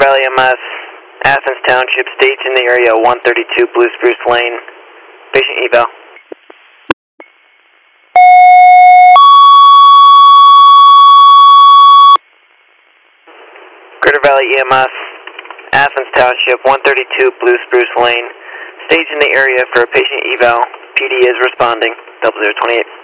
Valley EMS, Athens Township, stage in the area 132 Blue Spruce Lane. Patient eval. Greater Valley EMS, Athens Township, 132 Blue Spruce Lane. Stage in the area for a patient eval. PD is responding. 0028.